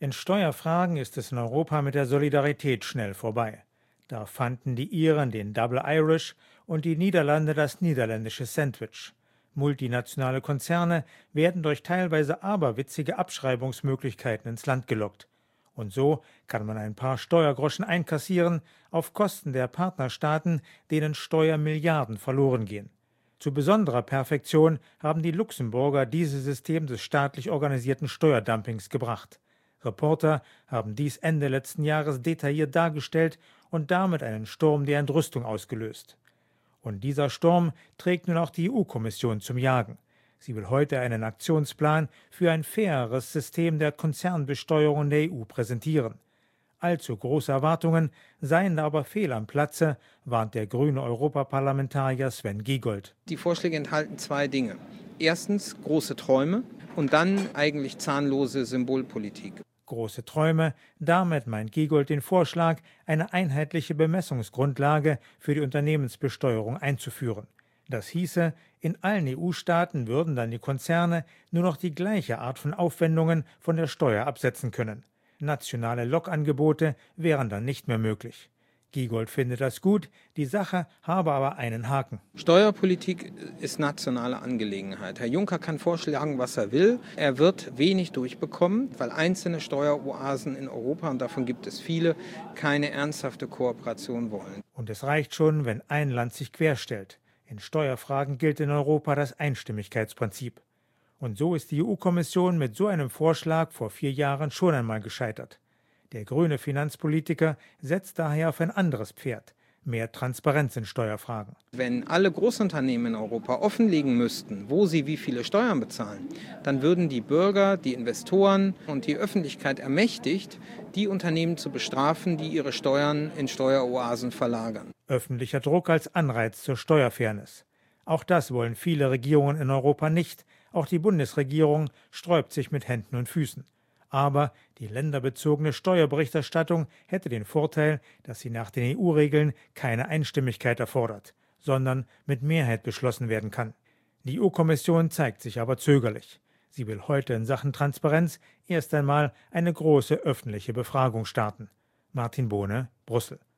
In Steuerfragen ist es in Europa mit der Solidarität schnell vorbei. Da fanden die Iren den Double Irish und die Niederlande das niederländische Sandwich. Multinationale Konzerne werden durch teilweise aberwitzige Abschreibungsmöglichkeiten ins Land gelockt. Und so kann man ein paar Steuergroschen einkassieren auf Kosten der Partnerstaaten, denen Steuermilliarden verloren gehen. Zu besonderer Perfektion haben die Luxemburger dieses System des staatlich organisierten Steuerdumpings gebracht. Reporter haben dies Ende letzten Jahres detailliert dargestellt und damit einen Sturm der Entrüstung ausgelöst. Und dieser Sturm trägt nun auch die EU-Kommission zum Jagen. Sie will heute einen Aktionsplan für ein faireres System der Konzernbesteuerung in der EU präsentieren. Allzu große Erwartungen seien da aber fehl am Platze, warnt der grüne Europaparlamentarier Sven Giegold. Die Vorschläge enthalten zwei Dinge. Erstens große Träume und dann eigentlich zahnlose Symbolpolitik. Große Träume, damit meint Giegold den Vorschlag, eine einheitliche Bemessungsgrundlage für die Unternehmensbesteuerung einzuführen. Das hieße, in allen EU-Staaten würden dann die Konzerne nur noch die gleiche Art von Aufwendungen von der Steuer absetzen können. Nationale Lockangebote wären dann nicht mehr möglich. Giegold findet das gut, die Sache habe aber einen Haken. Steuerpolitik ist nationale Angelegenheit. Herr Juncker kann vorschlagen, was er will. Er wird wenig durchbekommen, weil einzelne Steueroasen in Europa, und davon gibt es viele, keine ernsthafte Kooperation wollen. Und es reicht schon, wenn ein Land sich querstellt. In Steuerfragen gilt in Europa das Einstimmigkeitsprinzip. Und so ist die EU-Kommission mit so einem Vorschlag vor 4 Jahren schon einmal gescheitert. Der grüne Finanzpolitiker setzt daher auf ein anderes Pferd: mehr Transparenz in Steuerfragen. Wenn alle Großunternehmen in Europa offenlegen müssten, wo sie wie viele Steuern bezahlen, dann würden die Bürger, die Investoren und die Öffentlichkeit ermächtigt, die Unternehmen zu bestrafen, die ihre Steuern in Steueroasen verlagern. Öffentlicher Druck als Anreiz zur Steuerfairness. Auch das wollen viele Regierungen in Europa nicht. Auch die Bundesregierung sträubt sich mit Händen und Füßen. Aber die länderbezogene Steuerberichterstattung hätte den Vorteil, dass sie nach den EU-Regeln keine Einstimmigkeit erfordert, sondern mit Mehrheit beschlossen werden kann. Die EU-Kommission zeigt sich aber zögerlich. Sie will heute in Sachen Transparenz erst einmal eine große öffentliche Befragung starten. Martin Bohne, Brüssel.